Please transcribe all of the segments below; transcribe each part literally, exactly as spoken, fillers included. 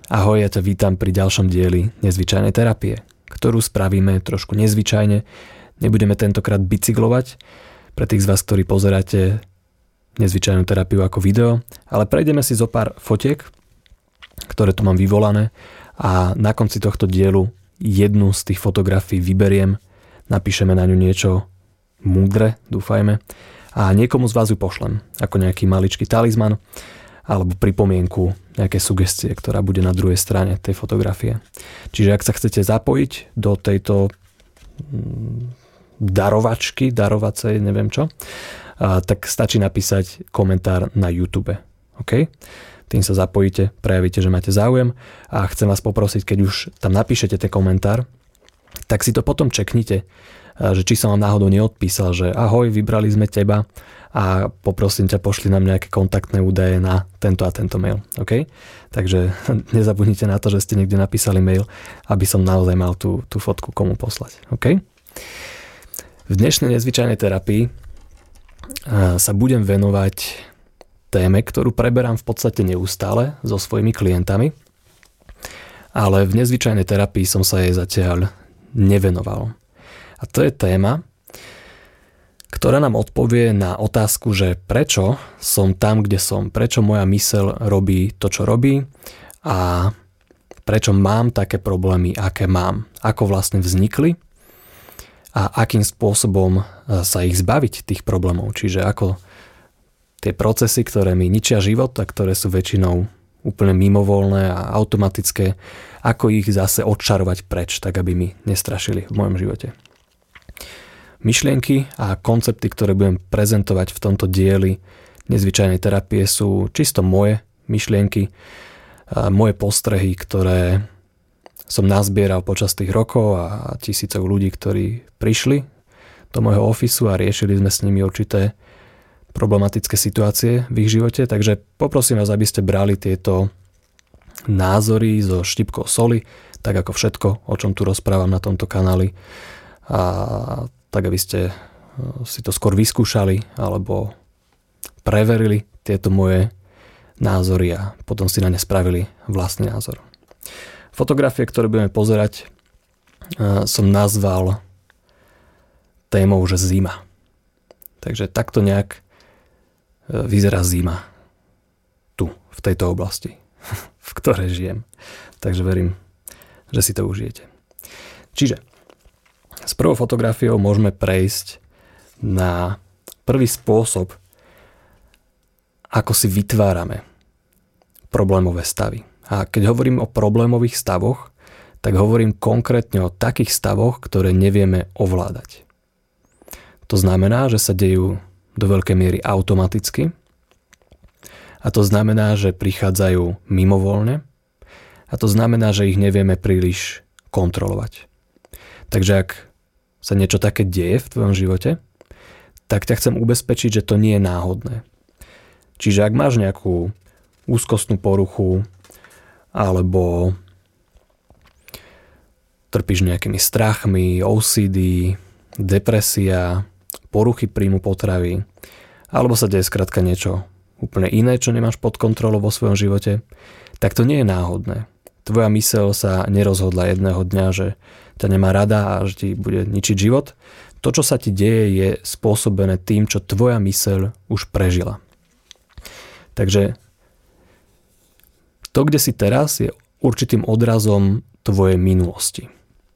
Ahoj, ja ťa vítam pri ďalšom dieli nezvyčajnej terapie, ktorú spravíme trošku nezvyčajne. Nebudeme tentokrát bicyklovať pre tých z vás, ktorí pozeráte nezvyčajnú terapiu ako video, ale prejdeme si zo pár fotiek, ktoré tu mám vyvolané a na konci tohto dielu jednu z tých fotografií vyberiem, napíšeme na ňu niečo múdre, dúfajme, a niekomu z vás ju pošlem ako nejaký maličký talizman alebo pripomienku, nejaké sugestie, ktorá bude na druhej strane tej fotografie. Čiže ak sa chcete zapojiť do tejto darovačky, darovacej, neviem čo, tak stačí napísať komentár na YouTube. OK? Tým sa zapojíte, prejavíte, že máte záujem a chcem vás poprosiť, keď už tam napíšete ten komentár, tak si to potom čeknite, že či som vám náhodou neodpísal, že ahoj, vybrali sme teba a poprosím ťa, pošli nám nejaké kontaktné údaje na tento a tento mail. OK? Takže nezabudnite na to, že ste niekde napísali mail, aby som naozaj mal tú, tú fotku komu poslať. OK? V dnešnej nezvyčajnej terapii sa budem venovať téme, ktorú preberám v podstate neustále so svojimi klientami, ale v nezvyčajnej terapii som sa jej zatiaľ nevenoval. A to je téma, ktorá nám odpovie na otázku, že prečo som tam, kde som, prečo moja myseľ robí to, čo robí a prečo mám také problémy, aké mám, ako vlastne vznikli a akým spôsobom sa ich zbaviť, tých problémov. Čiže ako tie procesy, ktoré mi ničia život a ktoré sú väčšinou úplne mimovoľné a automatické, ako ich zase odčarovať preč, tak aby mi nestrašili v mojom živote. Myšlienky a koncepty, ktoré budem prezentovať v tomto dieli nezvyčajnej terapie, sú čisto moje myšlienky, moje postrehy, ktoré som nazbieral počas tých rokov a tisícov ľudí, ktorí prišli do môjho ofisu a riešili sme s nimi určité problematické situácie v ich živote. Takže poprosím vás, aby ste brali tieto názory so štipkou soli, tak ako všetko, o čom tu rozprávam na tomto kanáli, a tak aby ste si to skôr vyskúšali alebo preverili tieto moje názory a potom si na ne spravili vlastný názor. Fotografie, ktoré budeme pozerať, som nazval témou, že zima. Takže takto nejak vyzerá zima tu, v tejto oblasti, v ktorej žijem. Takže verím, že si to užijete. Čiže s prvou fotografiou môžeme prejsť na prvý spôsob, ako si vytvárame problémové stavy. A keď hovorím o problémových stavoch, tak hovorím konkrétne o takých stavoch, ktoré nevieme ovládať. To znamená, že sa dejú do veľkej miery automaticky a to znamená, že prichádzajú mimovoľne a to znamená, že ich nevieme príliš kontrolovať. Takže ak sa niečo také deje v tvojom živote, tak ťa chcem ubezpečiť, že to nie je náhodné. Čiže ak máš nejakú úzkostnú poruchu alebo trpíš nejakými strachmi, ó cé dé, depresia, poruchy príjmu potravy, alebo sa deje skrátka niečo úplne iné, čo nemáš pod kontrolou vo svojom živote, tak to nie je náhodné. Tvoja myseľ sa nerozhodla jedného dňa, že ťa nemá rada a že ti bude ničiť život. To, čo sa ti deje, je spôsobené tým, čo tvoja myseľ už prežila. Takže to, kde si teraz, je určitým odrazom tvojej minulosti.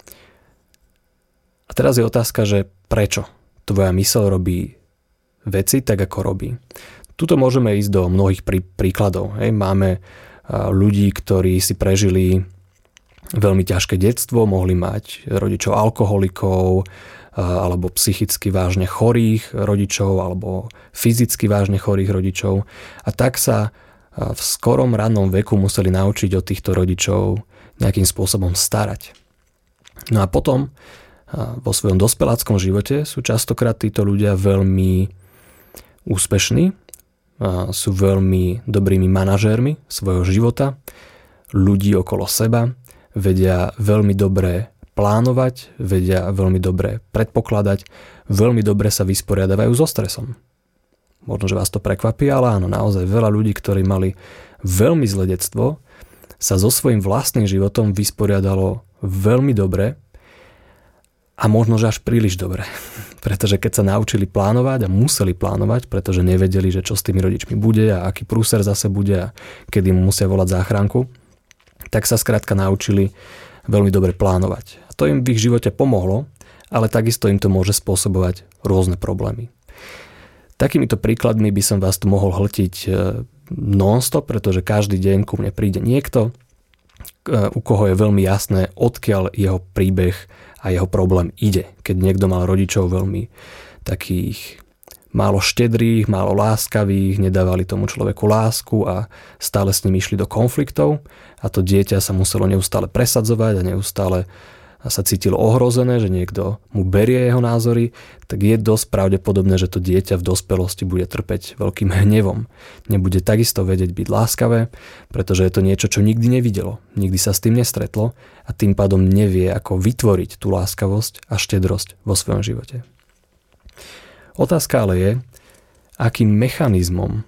A teraz je otázka, že prečo tvoja myseľ robí veci tak, ako robí. Tuto môžeme ísť do mnohých prí, príkladov. Hej. Máme ľudí, ktorí si prežili veľmi ťažké detstvo, mohli mať rodičov alkoholikov alebo psychicky vážne chorých rodičov alebo fyzicky vážne chorých rodičov a tak sa v skorom rannom veku museli naučiť od týchto rodičov nejakým spôsobom starať. No a potom vo svojom dospeláckom živote sú častokrát títo ľudia veľmi úspešní, sú veľmi dobrými manažérmi svojho života, ľudí okolo seba, vedia veľmi dobre plánovať, vedia veľmi dobre predpokladať, veľmi dobre sa vysporiadávajú so stresom. Možno, že vás to prekvapí, ale áno, naozaj veľa ľudí, ktorí mali veľmi zlé detstvo, sa so svojím vlastným životom vysporiadalo veľmi dobre a možno, že až príliš dobre. Pretože keď sa naučili plánovať a museli plánovať, pretože nevedeli, že čo s tými rodičmi bude a aký prúser zase bude a kedy mu musia volať záchranku, tak sa skrátka naučili veľmi dobre plánovať. A to im v ich živote pomohlo, ale takisto im to môže spôsobovať rôzne problémy. Takýmito príkladmi by som vás tu mohol hltiť non-stop, pretože každý deň ku mne príde niekto, u koho je veľmi jasné, odkiaľ jeho príbeh a jeho problém ide. Keď niekto mal rodičov veľmi takých málo štedrých, málo láskavých, nedávali tomu človeku lásku a stále s ním išli do konfliktov a to dieťa sa muselo neustále presadzovať a neustále sa cítilo ohrozené, že niekto mu berie jeho názory, tak je dosť pravdepodobné, že to dieťa v dospelosti bude trpeť veľkým hnevom. Nebude takisto vedieť byť láskavé, pretože je to niečo, čo nikdy nevidelo. Nikdy sa s tým nestretlo a tým pádom nevie, ako vytvoriť tú láskavosť a štedrosť vo svojom živote. Otázka ale je, akým mechanizmom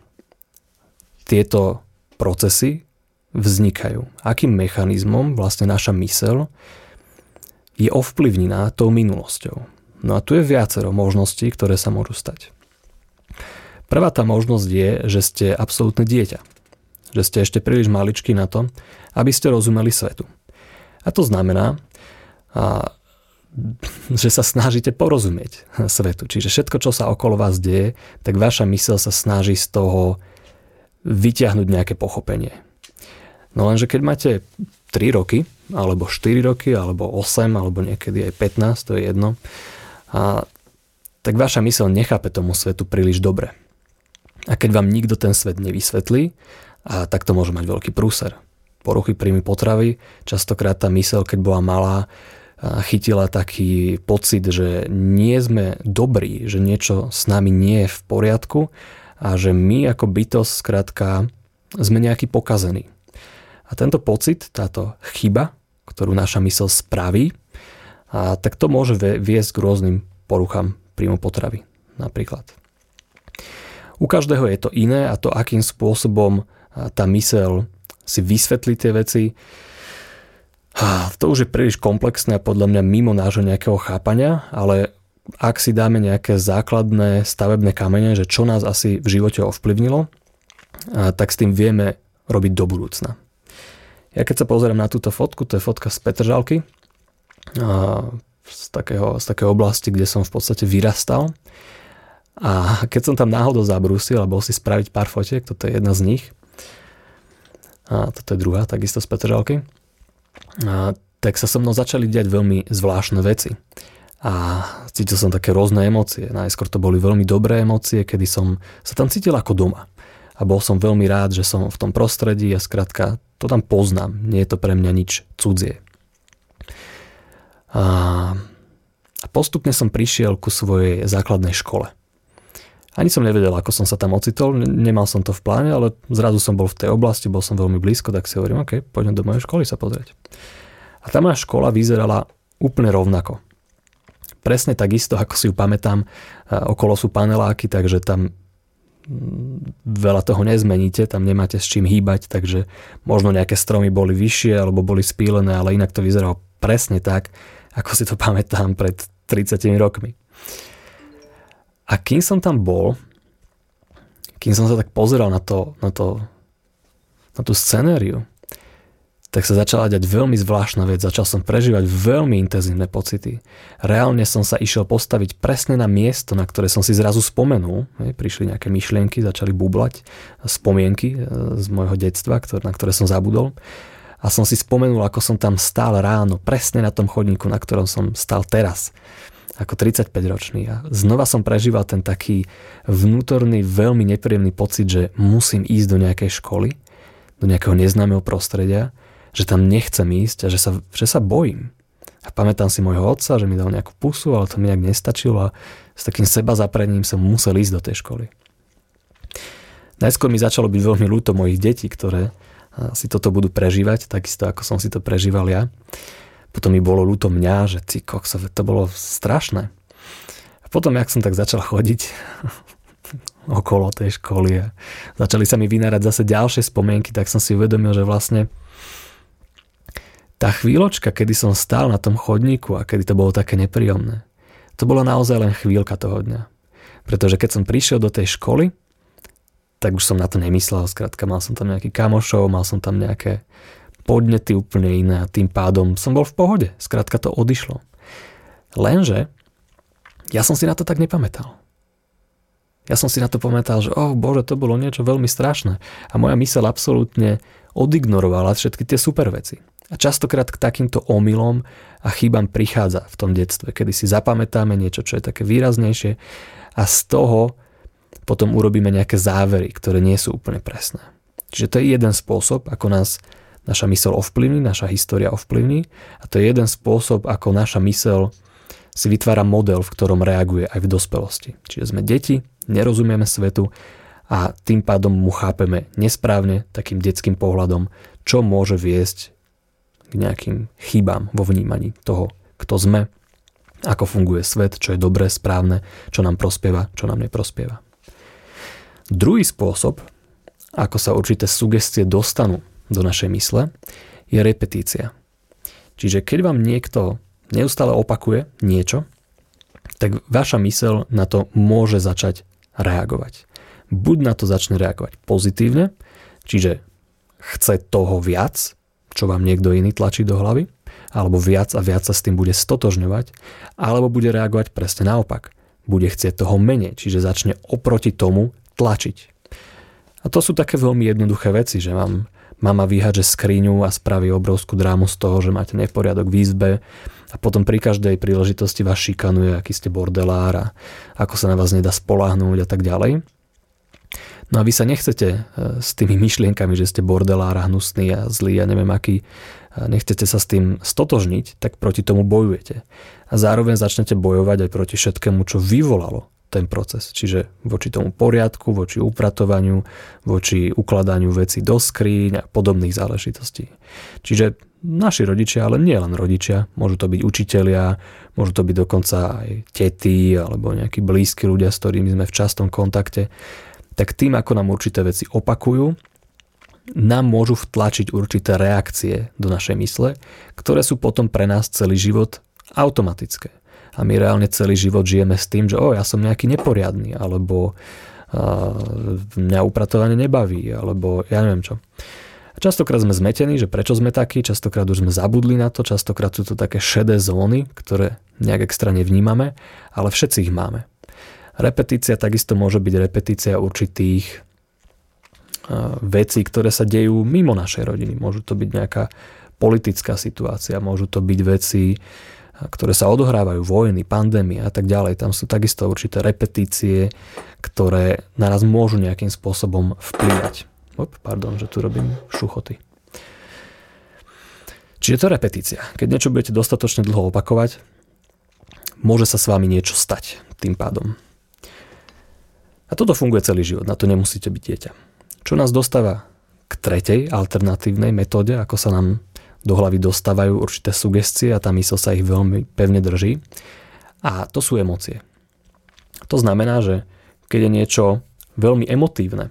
tieto procesy vznikajú. Akým mechanizmom vlastne naša myseľ je ovplyvnená tou minulosťou. No a tu je viacero možností, ktoré sa môžu stať. Prvá tá možnosť je, že ste absolútne dieťa. Že ste ešte príliš maličký na to, aby ste rozumeli svetu. A to znamená, a, že sa snažíte porozumieť svetu. Čiže všetko, čo sa okolo vás deje, tak vaša myseľ sa snaží z toho vyťahnuť nejaké pochopenie. No lenže keď máte tri roky, alebo štyri roky, alebo osem, alebo niekedy aj pätnásť, to je jedno, a, tak vaša myseľ nechápe tomu svetu príliš dobre. A keď vám nikto ten svet nevysvetlí, a tak to môže mať veľký prúser. Poruchy príjmu potravy, častokrát tá myseľ, keď bola malá, chytila taký pocit, že nie sme dobrí, že niečo s nami nie je v poriadku a že my ako bytosť skrátka sme nejaký pokazení. A tento pocit, táto chyba, ktorú naša myseľ spraví, a tak to môže viesť k rôznym poruchám príjmu potravy napríklad. U každého je to iné a to, akým spôsobom tá myseľ si vysvetlí tie veci, to už je príliš komplexné a podľa mňa mimo nášho nejakého chápania, ale ak si dáme nejaké základné stavebné kamene, že čo nás asi v živote ovplyvnilo, tak s tým vieme robiť do budúcna. Ja keď sa pozerám na túto fotku, to je fotka z Petržalky, z takého, z takého oblasti, kde som v podstate vyrastal. A keď som tam náhodou zabrúsil a bol si spraviť pár fotiek, toto je jedna z nich, a toto je druhá, takisto z Petržalky, a tak sa so mnou začali diať veľmi zvláštne veci. A cítil som také rôzne emócie. Najskôr to boli veľmi dobré emócie, kedy som sa tam cítil ako doma. A bol som veľmi rád, že som v tom prostredí a skrátka to tam poznám. Nie je to pre mňa nič cudzie. A postupne som prišiel ku svojej základnej škole. Ani som nevedel, ako som sa tam ocitol, nemal som to v pláne, ale zrazu som bol v tej oblasti, bol som veľmi blízko, tak si hovorím, OK, poďme do mojej školy sa pozrieť. A tá moja škola vyzerala úplne rovnako. Presne takisto, ako si ju pamätám, okolo sú paneláky, takže tam veľa toho nezmeníte, tam nemáte s čím hýbať, takže možno nejaké stromy boli vyššie alebo boli spílené, ale inak to vyzeralo presne tak, ako si to pamätám pred tridsiatimi rokmi. A kým som tam bol, kým som sa tak pozeral na to, na to, na tú scenériu, tak sa začala diať veľmi zvláštna vec. Začal som prežívať veľmi intenzívne pocity. Reálne som sa išiel postaviť presne na miesto, na ktoré som si zrazu spomenul. Prišli nejaké myšlienky, začali bublať, spomienky z môjho detstva, na ktoré som zabudol. A som si spomenul, ako som tam stál ráno, presne na tom chodníku, na ktorom som stál teraz, ako tridsaťpäťročný. A znova som prežíval ten taký vnútorný, veľmi nepríjemný pocit, že musím ísť do nejakej školy, do nejakého neznámeho prostredia, že tam nechcem ísť a že sa, že sa bojím. A pamätám si môjho otca, že mi dal nejakú pusu, ale to mi nejak nestačilo a s takým sebazaprením som musel ísť do tej školy. Najskôr mi začalo byť veľmi ľúto mojich detí, ktoré si toto budú prežívať, takisto ako som si to prežíval ja. Potom mi bolo ľúto mňa, že ty kokso, to bolo strašné. A potom, jak som tak začal chodiť okolo tej školy a začali sa mi vynárať zase ďalšie spomienky, tak som si uvedomil, že vlastne Tá chvíľočka, kedy som stál na tom chodníku a kedy to bolo také nepríjemné, to bolo naozaj len chvíľka toho dňa. Pretože keď som prišiel do tej školy, tak už som na to nemyslel. Skrátka, mal som tam nejaký kamošov, mal som tam nejaké podnety úplne iné a tým pádom som bol v pohode. Skrátka to odišlo. Lenže ja som si na to tak nepamätal. Ja som si na to pamätal, že oh bože, to bolo niečo veľmi strašné. A moja myseľ absolútne odignorovala všetky tie super veci. A častokrát k takýmto omylom a chybám prichádza v tom detstve, kedy si zapamätáme niečo, čo je také výraznejšie a z toho potom urobíme nejaké závery, ktoré nie sú úplne presné. Čiže to je jeden spôsob, ako nás naša myseľ ovplyvní, naša história ovplyvní a to je jeden spôsob, ako naša myseľ si vytvára model, v ktorom reaguje aj v dospelosti. Čiže sme deti, nerozumieme svetu a tým pádom mu chápeme nesprávne, takým detským pohľadom, čo môže viesť k nejakým chybám vo vnímaní toho, kto sme, ako funguje svet, čo je dobré, správne, čo nám prospieva, čo nám neprospieva. Druhý spôsob, ako sa určité sugestie dostanú do našej mysle, je repetícia. Čiže keď vám niekto neustále opakuje niečo, tak vaša myseľ na to môže začať reagovať. Buď na to začne reagovať pozitívne, čiže chce toho viac, čo vám niekto iný tlačí do hlavy, alebo viac a viac sa s tým bude stotožňovať, alebo bude reagovať presne naopak. Bude chcieť toho menej, čiže začne oproti tomu tlačiť. A to sú také veľmi jednoduché veci, že vám mama vyhádže skriňu a spraví obrovskú drámu z toho, že máte neporiadok v izbe a potom pri každej príležitosti vás šikanuje, aký ste bordelár a ako sa na vás nedá spoľahnúť a tak ďalej. No a vy sa nechcete s tými myšlienkami, že ste bordelár a hnusný a zlý a neviem aký, nechcete sa s tým stotožniť, tak proti tomu bojujete. A zároveň začnete bojovať aj proti všetkému, čo vyvolalo ten proces. Čiže voči tomu poriadku, voči upratovaniu, voči ukladaniu vecí do skríň a podobných záležitostí. Čiže naši rodičia, ale nie len rodičia, môžu to byť učitelia, môžu to byť dokonca aj tety alebo nejakí blízki ľudia, s ktorými sme v častom kontakte, tak tým, ako nám určité veci opakujú, nám môžu vtlačiť určité reakcie do našej mysle, ktoré sú potom pre nás celý život automatické. A my reálne celý život žijeme s tým, že o, ja som nejaký neporiadny, alebo uh, mňa upratovanie nebaví, alebo ja neviem čo. A častokrát sme zmetení, že prečo sme takí, častokrát už sme zabudli na to, častokrát sú to také šedé zóny, ktoré nejak extra nevnímame, ale všetci ich máme. Repetícia takisto môže byť repetícia určitých vecí, ktoré sa dejú mimo našej rodiny. Môžu to byť nejaká politická situácia, môžu to byť veci, ktoré sa odohrávajú, vojny, pandémie a tak ďalej. Tam sú takisto určité repetície, ktoré na nás môžu nejakým spôsobom vplývať. Op, pardon, že tu robím šuchoty. Čiže to je repetícia. Keď niečo budete dostatočne dlho opakovať, môže sa s vami niečo stať tým pádom. A toto funguje celý život, na to nemusíte byť dieťa. Čo nás dostáva k tretej alternatívnej metóde, ako sa nám do hlavy dostávajú určité sugestie a tá mysl sa ich veľmi pevne drží. A to sú emócie. To znamená, že keď je niečo veľmi emotívne,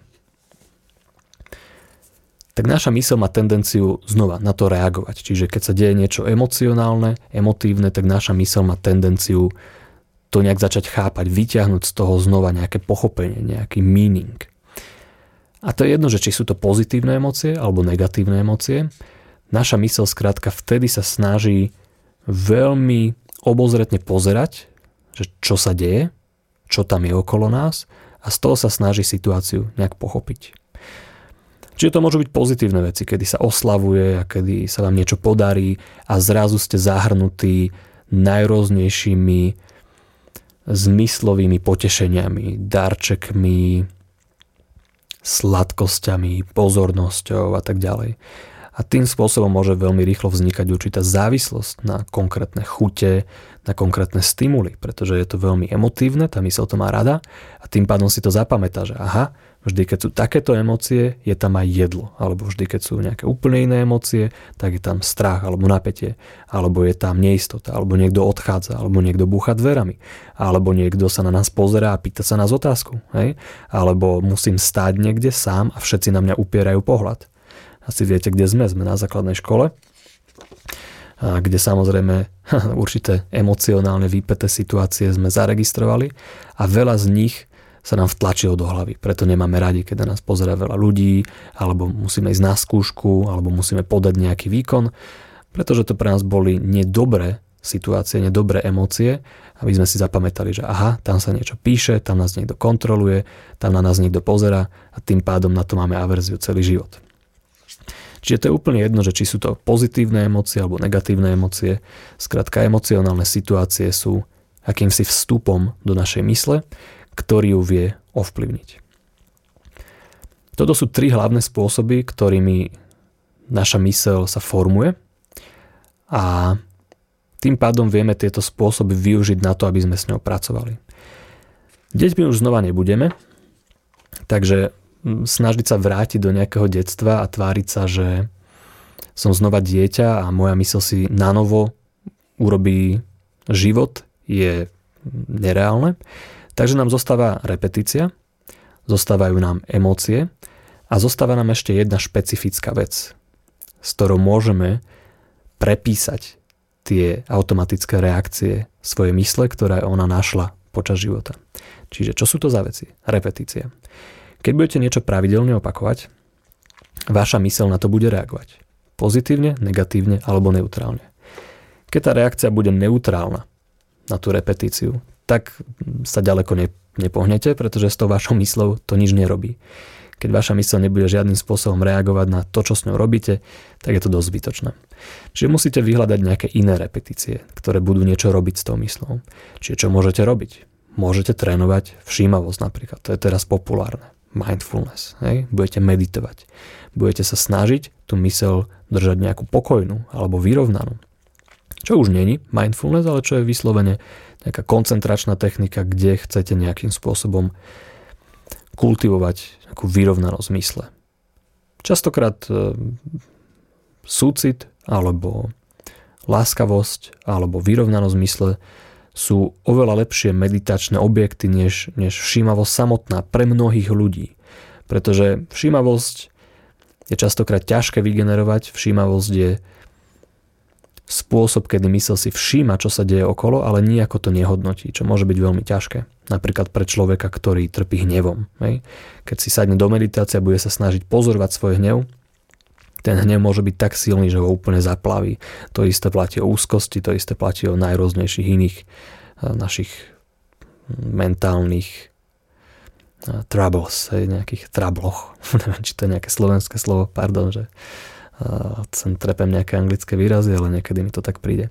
tak naša mysl má tendenciu znova na to reagovať. Čiže keď sa deje niečo emocionálne, emotívne, tak naša mysl má tendenciu to nejak začať chápať, vyťahnuť z toho znova nejaké pochopenie, nejaký meaning. A to je jedno, že či sú to pozitívne emócie alebo negatívne emócie. Naša myseľ skrátka vtedy sa snaží veľmi obozretne pozerať, že čo sa deje, čo tam je okolo nás a z toho sa snaží situáciu nejak pochopiť. Čiže to môžu byť pozitívne veci, kedy sa oslavuje a kedy sa vám niečo podarí a zrazu ste zahrnutí najrôznejšími zmyslovými potešeniami, darčekmi, sladkosťami, pozornosťou a tak ďalej. A tým spôsobom môže veľmi rýchlo vznikať určitá závislosť na konkrétne chute, na konkrétne stimuly, pretože je to veľmi emotívne, tá myseľ to má rada a tým pádom si to zapamätá, že aha, vždy keď sú takéto emócie, je tam aj jedlo, alebo vždy keď sú nejaké úplne iné emócie, tak je tam strach alebo napätie, alebo je tam neistota, alebo niekto odchádza, alebo niekto búcha dverami, alebo niekto sa na nás pozerá a pýta sa nás otázku, hej? Alebo musím stáť niekde sám a všetci na mňa upierajú pohľad. Asi viete, kde sme, sme na základnej škole kde samozrejme určité emocionálne výpäté situácie sme zaregistrovali a veľa z nich sa nám vtlačilo do hlavy. Preto nemáme radi, keď na nás pozerá veľa ľudí, alebo musíme ísť na skúšku, alebo musíme podať nejaký výkon, pretože to pre nás boli nedobré situácie, nedobré emócie, aby sme si zapamätali, že aha, tam sa niečo píše, tam nás niekto kontroluje, tam na nás niekto pozerá a tým pádom na to máme averziu celý život. Čiže to je úplne jedno, že či sú to pozitívne emócie alebo negatívne emócie. Skrátka, emocionálne situácie sú akýmsi vstupom do našej mysle, ktorý ju vie ovplyvniť. Toto sú tri hlavné spôsoby, ktorými naša myseľ sa formuje a tým pádom vieme tieto spôsoby využiť na to, aby sme s ňou pracovali. Deťmi už znova nebudeme, takže snažiť sa vrátiť do nejakého detstva a tváriť sa, že som znova dieťa a moja myseľ si nanovo urobí život, je nereálne. Takže nám zostáva repetícia, zostávajú nám emócie a zostáva nám ešte jedna špecifická vec, s ktorou môžeme prepísať tie automatické reakcie svojej mysle, ktoré ona našla počas života. Čiže čo sú to za veci? Repetícia. Keď budete niečo pravidelne opakovať, vaša myseľ na to bude reagovať. Pozitívne, negatívne alebo neutrálne. Keď tá reakcia bude neutrálna na tú repetíciu, tak sa ďaleko ne, nepohnete, pretože s tou vašou mysľou to nič nerobí. Keď vaša myseľ nebude žiadnym spôsobom reagovať na to, čo s ňou robíte, tak je to dosť zbytočné. Čiže musíte vyhľadať nejaké iné repetície, ktoré budú niečo robiť s tou mysľou. Čiže čo môžete robiť? Môžete trénovať všímavosť napríklad. To je teraz populárne. Mindfulness. Hej? Budete meditovať. Budete sa snažiť tú myseľ držať nejakú pokojnú alebo vyrovnanú. Čo už není mindfulness, ale čo je vyslovene nejaká koncentračná technika, kde chcete nejakým spôsobom kultivovať nejakú vyrovnanosť mysle. Častokrát e, súcit alebo láskavosť alebo vyrovnanosť mysle sú oveľa lepšie meditačné objekty než, než všímavosť samotná pre mnohých ľudí. Pretože všímavosť je častokrát ťažké vygenerovať, všímavosť je spôsob, kedy mysel si všíma, čo sa deje okolo, ale nijako to nehodnotí, čo môže byť veľmi ťažké. Napríklad pre človeka, ktorý trpí hnevom. Hej. Keď si sadne do meditácie a bude sa snažiť pozorovať svoj hnev, ten hnev môže byť tak silný, že ho úplne zaplaví. To isté platí o úzkosti, to isté platí o najrôznejších iných našich mentálnych troubles, hej, nejakých trabloch. Neviem, či to je nejaké slovenské slovo, pardon, že sem trepem nejaké anglické výrazy, ale niekedy mi to tak príde.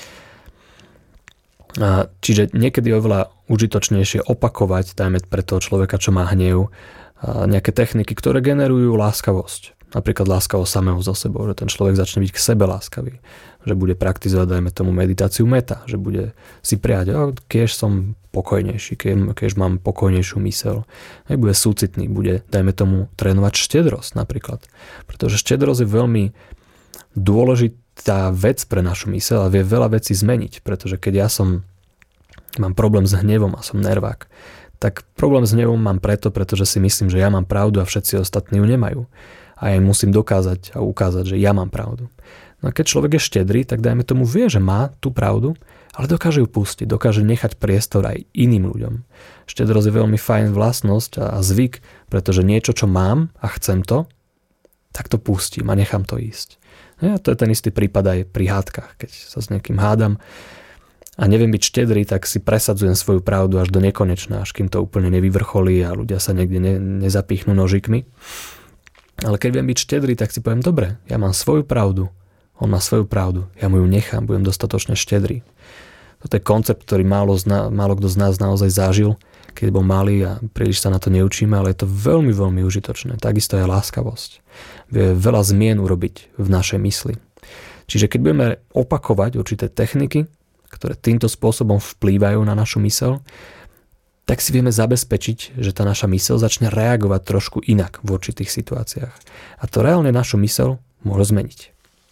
Čiže niekedy je oveľa užitočnejšie opakovať, dajme pre toho človeka, čo má hnev, nejaké techniky, ktoré generujú láskavosť. Napríklad láskavosť samého so sebou, že ten človek začne byť k sebe láskavý, že bude praktizovať, dajme tomu, meditáciu meta, že bude si prijať, keď som pokojnejší, keď, keď mám pokojnejšiu myseľ. Aj bude súcitný, bude, dajme tomu, trénovať štedrosť napríklad. Pretože štedrosť je veľmi dôležitá vec pre našu myseľ a vie veľa vecí zmeniť, pretože keď ja som mám problém s hnevom a som nervák, tak problém s hnevom mám preto, pretože si myslím, že ja mám pravdu a všetci ostatní ju nemajú. A ja im musím dokázať a ukázať, že ja mám pravdu. No a keď človek je štedrý, tak dajme tomu vie, že má tú pravdu, ale dokáže ju pustiť, dokáže nechať priestor aj iným ľuďom. Štedrosť je veľmi fajn vlastnosť a zvyk, pretože niečo, čo mám a chcem to, tak to pustím a nechám to ísť. Ja, to je ten istý prípad aj pri hádkach. Keď sa s niekým hádam a neviem byť štedrý, tak si presadzujem svoju pravdu až do nekonečna, až kým to úplne nevyvrcholí a ľudia sa niekde ne, nezapichnú nožikmi. Ale keď viem byť štedrý, tak si poviem, dobre, ja mám svoju pravdu, on má svoju pravdu, ja mu ju nechám, budem dostatočne štedrý. Toto je koncept, ktorý málo, zna, málo kto z nás naozaj zažil, keď bol malý a príliš sa na to neučíme, ale je to veľmi, veľmi užitočné. Takisto je láskavosť. Vie veľa zmien urobiť v našej mysli. Čiže keď budeme opakovať určité techniky, ktoré týmto spôsobom vplývajú na našu myseľ, tak si vieme zabezpečiť, že tá naša myseľ začne reagovať trošku inak v určitých situáciách. A to reálne našu myseľ môže zmeniť.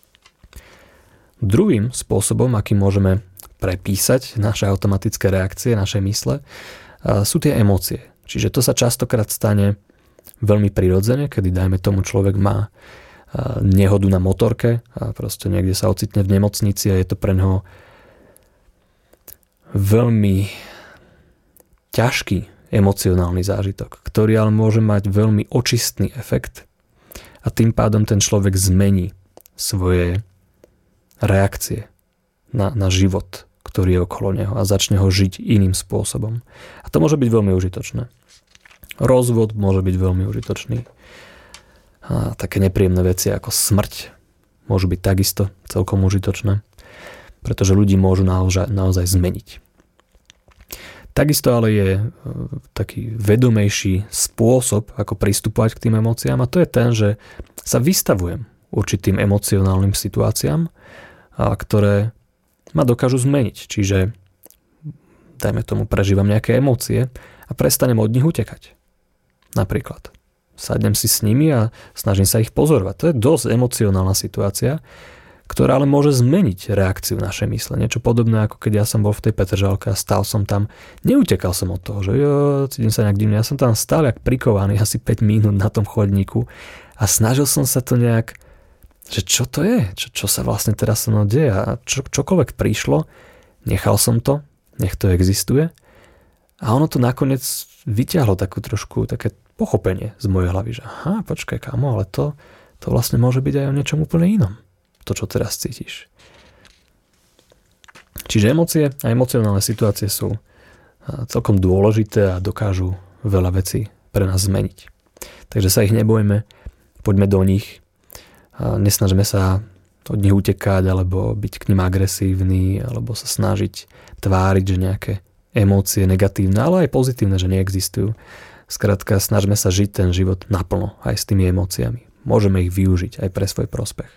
Druhým spôsobom, akým môžeme prepísať naše automatické reakcie, naše mysle, sú tie emócie. Čiže to sa častokrát stane veľmi prirodzene, kedy dajme tomu človek má nehodu na motorke a proste niekde sa ocitne v nemocnici a je to pre neho veľmi ťažký emocionálny zážitok, ktorý ale môže mať veľmi očistný efekt a tým pádom ten človek zmení svoje reakcie na, na život, ktorý je okolo neho a začne ho žiť iným spôsobom. A to môže byť veľmi užitočné. Rozvod môže byť veľmi užitočný. A také nepríjemné veci ako smrť môžu byť takisto celkom užitočné, pretože ľudí môžu naozaj, naozaj zmeniť. Takisto ale je taký vedomejší spôsob, ako pristupovať k tým emóciám a to je ten, že sa vystavujem určitým emocionálnym situáciám, ktoré ma dokážu zmeniť. Čiže dajme tomu, prežívam nejaké emócie a prestanem od nich utekať. Napríklad. Sadnem si s nimi a snažím sa ich pozorovať. To je dosť emocionálna situácia, ktorá ale môže zmeniť reakciu našej mysle. Niečo podobné, ako keď ja som bol v tej Petržalke a stál som tam. Neutekal som od toho, že jo, cítim sa nejak divne. Ja som tam stál jak prikovaný asi päť minút na tom chodníku a snažil som sa to nejak, že čo to je? Čo, čo sa vlastne teraz so mnou deje? A čo, čokoľvek prišlo, nechal som to, nech to existuje. A ono to nakoniec vyťahlo takú trošku také pochopenie z mojej hlavy, že aha, počkaj kámo, ale to, to vlastne môže byť aj o niečom úplne inom. To, čo teraz cítiš. Čiže emócie a emocionálne situácie sú celkom dôležité a dokážu veľa vecí pre nás zmeniť. Takže sa ich nebojme, poďme do nich, nesnažme sa od nich utekať alebo byť k nim agresívny alebo sa snažiť tváriť, že nejaké emócie negatívne, ale aj pozitívne, že neexistujú. Skrátka, snažme sa žiť ten život naplno aj s tými emóciami. Môžeme ich využiť aj pre svoj prospech.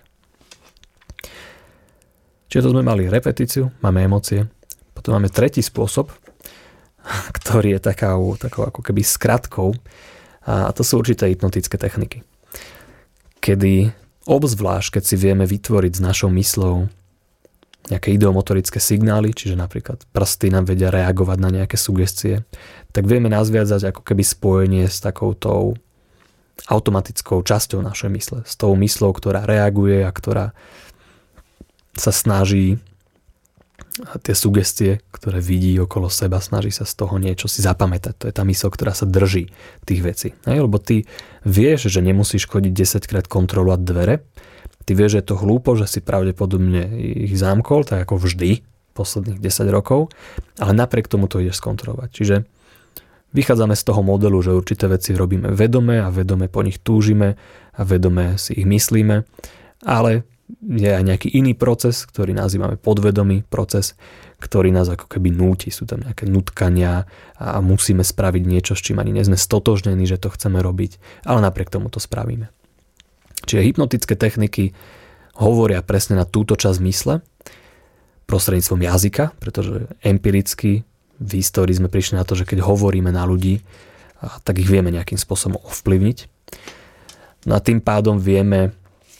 Čiže to sme mali repetíciu, máme emócie. Potom máme tretí spôsob, ktorý je takou, takou ako keby skratkou, a to sú určité hypnotické techniky. Kedy obzvlášť, keď si vieme vytvoriť s našou myslou nejaké ideomotorické signály, čiže napríklad prsty nám vedia reagovať na nejaké sugestie, tak vieme nazviazať ako keby spojenie s takoutou automatickou časťou našej mysle. S tou myslou, ktorá reaguje a ktorá sa snaží tie sugestie, ktoré vidí okolo seba, snaží sa z toho niečo si zapamätať. To je tá myseľ, ktorá sa drží tých vecí. Hej, lebo ty vieš, že nemusíš chodiť desaťkrát kontrolovať dvere. Ty vieš, že je to hlúpo, že si pravdepodobne ich zamkol, tak ako vždy, posledných desať rokov, ale napriek tomu to ideš skontrolovať. Čiže vychádzame z toho modelu, že určité veci robíme vedome a vedome po nich túžime a vedome si ich myslíme, ale je aj nejaký iný proces, ktorý nazývame podvedomý proces, ktorý nás ako keby núti. Sú tam nejaké nutkania a musíme spraviť niečo, s čím ani nie sme stotožnení, že to chceme robiť, ale napriek tomu to spravíme. Čiže hypnotické techniky hovoria presne na túto časť mysle prostredníctvom jazyka, pretože empiricky v histórii sme prišli na to, že keď hovoríme na ľudí, tak ich vieme nejakým spôsobom ovplyvniť. No a tým pádom vieme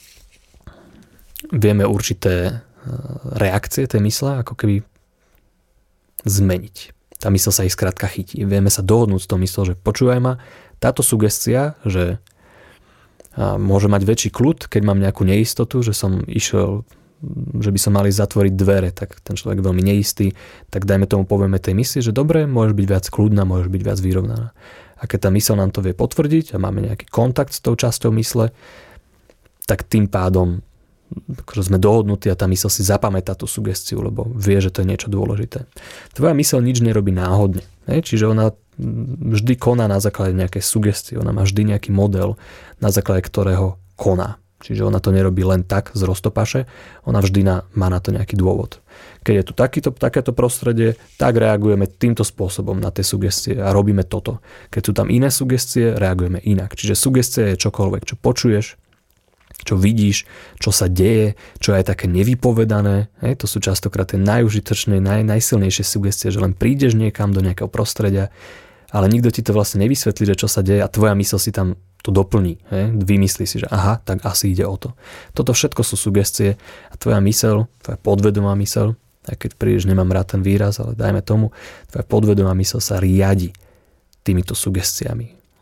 vieme určité reakcie tej mysle ako keby zmeniť. Tá mysl sa ich skrátka chytí. Vieme sa dohodnúť s tou myslou, že počúvaj ma, táto sugestia, že môže mať väčší kľud, keď mám nejakú neistotu, že som išiel, že by som mali zatvoriť dvere, tak ten človek je veľmi neistý, tak dajme tomu povieme tej mysli, že dobre, môžeš byť viac kľudná, môžeš byť viac vyrovnaná. A keď tá mysl nám to vie potvrdiť a máme nejaký kontakt s tou časťou mysle, tak tým pádom akože sme dohodnutí a tá myseľ si zapamätá tú sugestiu, lebo vie, že to je niečo dôležité. Tvoja myseľ nič nerobí náhodne. Ne? Čiže ona vždy koná na základe nejakej sugestie. Ona má vždy nejaký model, na základe ktorého koná. Čiže ona to nerobí len tak z roztopaše, ona vždy na, má na to nejaký dôvod. Keď je tu takýto, takéto prostredie, tak reagujeme týmto spôsobom na tie sugestie a robíme toto. Keď sú tam iné sugestie, reagujeme inak. Čiže sugestia je čokoľvek, čo počuješ, čo vidíš, čo sa deje, čo je také nevypovedané. Hej, to sú častokrát tie najužitočné, naj, najsilnejšie sugestie, že len prídeš niekam do nejakého prostredia, ale nikto ti to vlastne nevysvetlí, že čo sa deje a tvoja myseľ si tam to doplní. Hej? Vymyslí si, že aha, tak asi ide o to. Toto všetko sú sugestie a tvoja myseľ, tvoja podvedomá myseľ, aj keď príliš nemám rád ten výraz, ale dajme tomu, tvoja podvedomá myseľ sa riadi týmito sugestiami.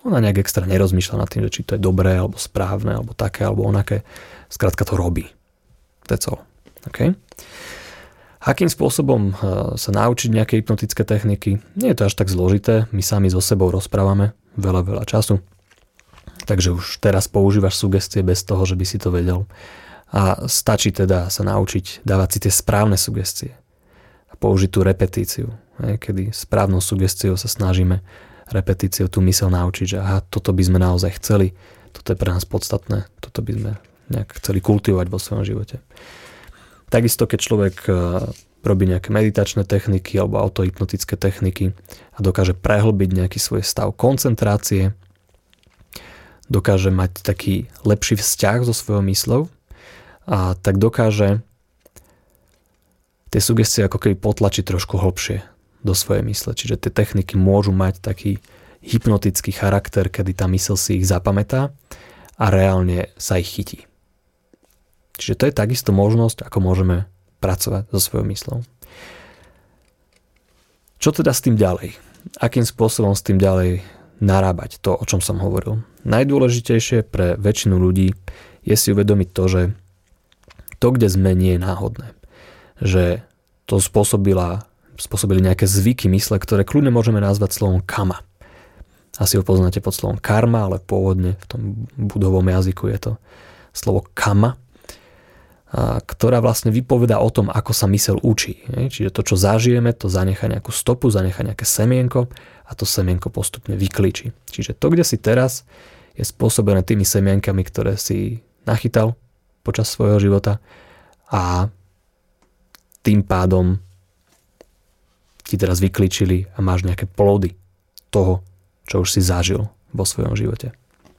Ona nejak extra nerozmýšľa nad tým, že či to je dobré, alebo správne, alebo také, alebo onaké. Skrátka to robí. That's all. Okay? Akým spôsobom sa naučiť nejaké hypnotické techniky? Nie je to až tak zložité. My sami so sebou rozprávame veľa, veľa času. Takže už teraz používaš sugestie bez toho, že by si to vedel. A stačí teda sa naučiť dávať si tie správne sugestie. A použiť tú repetíciu. Kedy správnou sugestiou sa snažíme repetíciou tú myseľ naučiť, že aha, toto by sme naozaj chceli, toto je pre nás podstatné, toto by sme nejak chceli kultivovať vo svojom živote. Takisto, keď človek robí nejaké meditačné techniky alebo autohypnotické techniky a dokáže prehlbiť nejaký svoj stav koncentrácie, dokáže mať taký lepší vzťah so svojou mysľou a tak dokáže tie sugestie ako keby potlačiť trošku hlbšie do svojej mysle. Čiže tie techniky môžu mať taký hypnotický charakter, kedy tá mysl si ich zapamätá a reálne sa ich chytí. Čiže to je takisto možnosť, ako môžeme pracovať so svojou myslou. Čo teda s tým ďalej? Akým spôsobom s tým ďalej narábať? To, o čom som hovoril. Najdôležitejšie pre väčšinu ľudí je si uvedomiť to, že to, kde sme, nie je náhodné. Že to spôsobila, spôsobili nejaké zvyky mysle, ktoré kľudne môžeme nazvať slovom kama. Asi ho poznáte pod slovom karma, ale pôvodne v tom budovom jazyku je to slovo kama, a ktorá vlastne vypovedá o tom, ako sa myseľ učí. Čiže to, čo zažijeme, to zanechá nejakú stopu, zanechá nejaké semienko a to semienko postupne vyklíči. Čiže to, kde si teraz, je spôsobené tými semienkami, ktoré si nachytal počas svojho života a tým pádom ti teraz vyklíčili a máš nejaké plody toho, čo už si zažil vo svojom živote.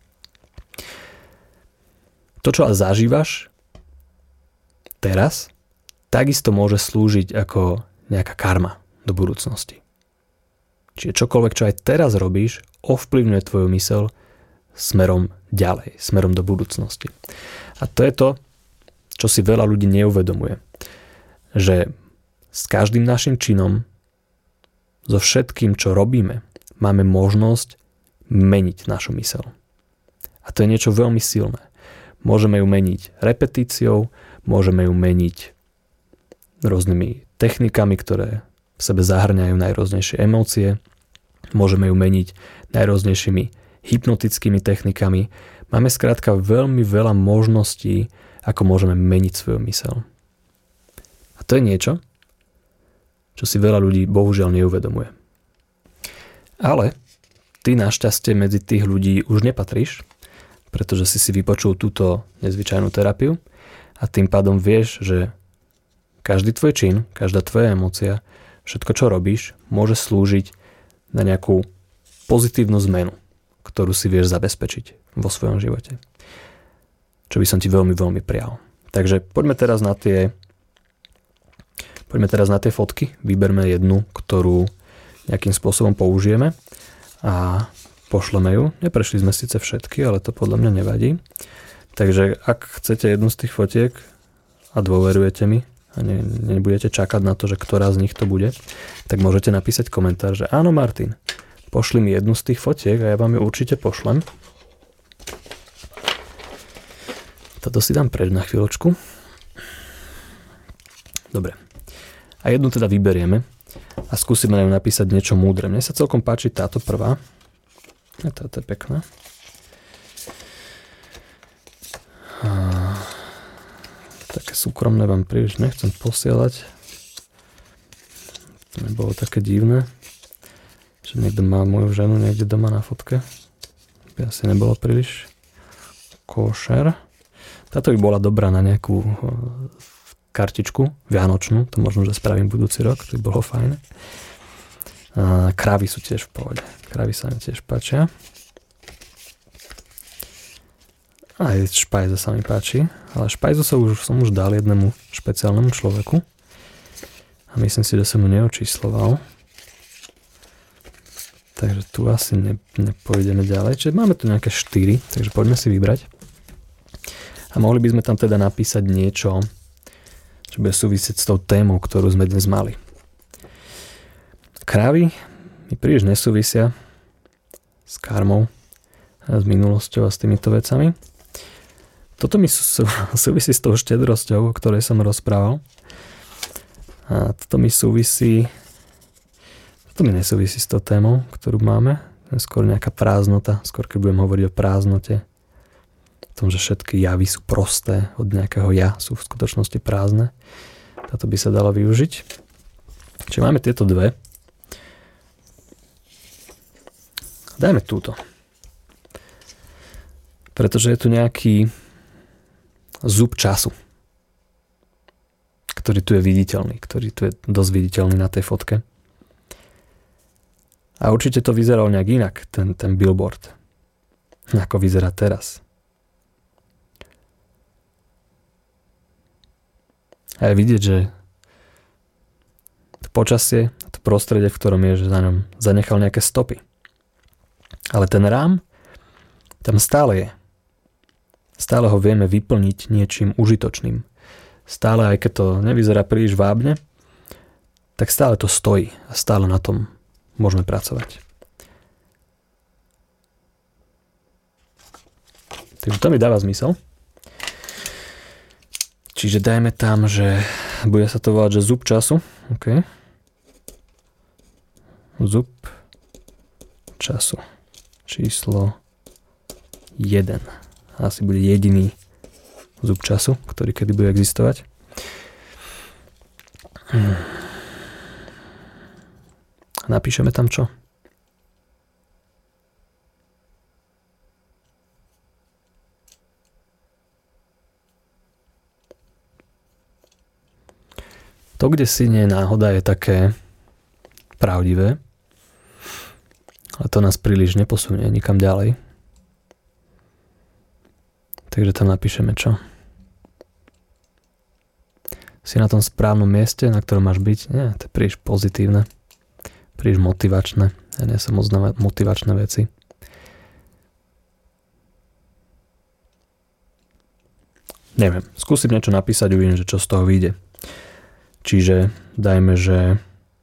To, čo ale zažívaš teraz, takisto môže slúžiť ako nejaká karma do budúcnosti. Čiže čokoľvek, čo aj teraz robíš, ovplyvňuje tvoju myseľ smerom ďalej, smerom do budúcnosti. A to je to, čo si veľa ľudí neuvedomuje. Že s každým našim činom, so všetkým, čo robíme, máme možnosť meniť našu myseľ. A to je niečo veľmi silné. Môžeme ju meniť repetíciou, môžeme ju meniť rôznymi technikami, ktoré v sebe zahrňajú najrôznejšie emócie. Môžeme ju meniť najrôznejšími hypnotickými technikami. Máme skrátka veľmi veľa možností, ako môžeme meniť svoju myseľ. A to je niečo, čo si veľa ľudí bohužiaľ neuvedomuje. Ale ty našťastie medzi tých ľudí už nepatríš, pretože si si vypočul túto nezvyčajnú terapiu a tým pádom vieš, že každý tvoj čin, každá tvoja emócia, všetko, čo robíš, môže slúžiť na nejakú pozitívnu zmenu, ktorú si vieš zabezpečiť vo svojom živote. Čo by som ti veľmi, veľmi prial. Takže poďme teraz na tie poďme teraz na tie fotky. Vyberme jednu, ktorú nejakým spôsobom použijeme a pošleme ju. Neprešli sme síce všetky, ale to podľa mňa nevadí. Takže ak chcete jednu z tých fotiek a dôverujete mi a ne, nebudete čakať na to, že ktorá z nich to bude, tak môžete napísať komentár, že áno Martin, pošli mi jednu z tých fotiek a ja vám ju určite pošlem. Toto si dám preč na chvíľočku. Dobre. A jednu teda vyberieme a skúsime na ňu napísať niečo múdre. Mne sa celkom páči táto prvá. A táto je pekná. A také súkromné vám príliš nechcem posielať. To nebolo také divné, že niekto má moju ženu niekde doma na fotke. By asi nebolo príliš košer. Táto by bola dobrá na nejakú kartičku vianočnú, to možno, že spravím budúci rok, to by bolo fajn. A krávy sú tiež v pohode. Krávy sa mi tiež páčia. Aj špajza sa mi páči, ale špajzu sa už, som už dal jednému špeciálnemu človeku a myslím si, že som mu neočísloval. Takže tu asi ne, nepôjdeme ďalej. Čiže máme tu nejaké štyri, takže poďme si vybrať. A mohli by sme tam teda napísať niečo, čo bude súvisieť s tou témou, ktorú sme dnes mali. Krávy mi príliš nesúvisia s karmou, s minulosťou a s týmito vecami. Toto mi sú, súvisí s tou štedrosťou, o ktorej som rozprával. A toto mi súvisí toto mi nesúvisí s tou témou, ktorú máme. To je skôr nejaká prázdnota. Skôr keď budem hovoriť o prázdnote. O tom, že všetky javy sú prosté. Od nejakého ja sú v skutočnosti prázdne. Táto by sa dala využiť. Čiže máme tieto dve. Dajme túto. Pretože je tu nejaký zub času, ktorý tu je viditeľný, ktorý tu je dosť viditeľný na tej fotke. A určite to vyzeralo nejak inak, ten, ten billboard, ako vyzerá teraz. A je vidieť, že to počasie, to prostredie, v ktorom je, že za ňom zanechal nejaké stopy. Ale ten rám tam stále je. Stále ho vieme vyplniť niečím užitočným. Stále, aj keď to nevyzerá príliš vábne, tak stále to stojí a stále na tom môžeme pracovať. Takže to mi dáva zmysel. Čiže dajme tam, že bude sa to volať, že zub času. OK. Zub času. Číslo jeden. Asi bude jediný zub času, ktorý kedy bude existovať. Napíšeme tam čo? To, kde si nie je náhoda, je také pravdivé, ale to nás príliš neposunie nikam ďalej. Takže tam napíšeme čo? Si na tom správnom mieste, na ktorom máš byť? Nie, to je príliš pozitívne. Príliš motivačné. Ja nie som moc na motivačné veci. Neviem. Skúsim niečo napísať, uvidím, že čo z toho vyjde. Čiže dajme, že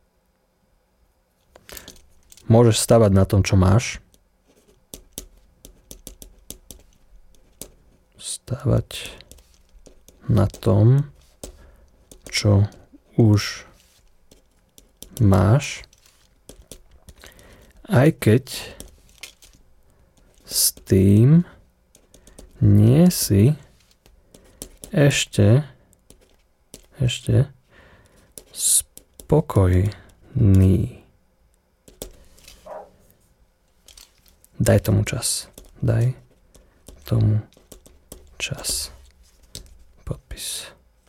môžeš stavať na tom, čo máš. Stavať na tom, čo už máš, aj keď s tým nie si ešte ešte spokojný. Daj tomu čas. Daj tomu čas. Podpis.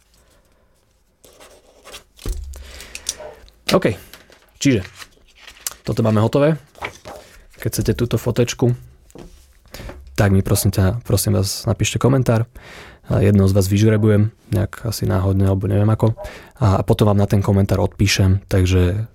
OK. Čiže toto máme hotové. Keď chcete túto fotečku, tak mi prosím ťa, prosím vás, napíšte komentár. Jedného z vás vyžrebujem, nejak asi náhodne, alebo neviem ako. A potom vám na ten komentár odpíšem, takže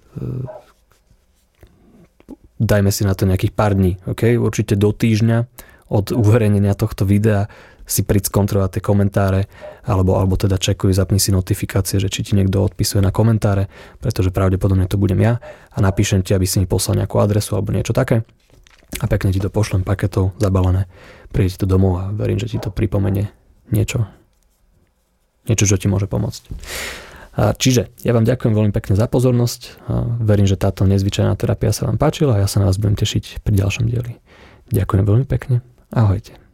dajme si na to nejakých pár dní. Okay? Určite do týždňa od uverejnenia tohto videa si príď skontrolovať tie komentáre, alebo, alebo teda čekuj, zapni si notifikácie, že či ti niekto odpisuje na komentáre, pretože pravdepodobne to budem ja a napíšem ti, aby si mi poslal nejakú adresu alebo niečo také a pekne ti to pošlem paketov zabalené. Príde ti to domov a verím, že ti to pripomenie niečo, niečo, čo ti môže pomôcť. A čiže ja vám ďakujem veľmi pekne za pozornosť a verím, že táto nezvyčajná terapia sa vám páčila a ja sa na vás budem tešiť pri ďalšom dieli. Ďakujem veľmi pekne. Ahojte.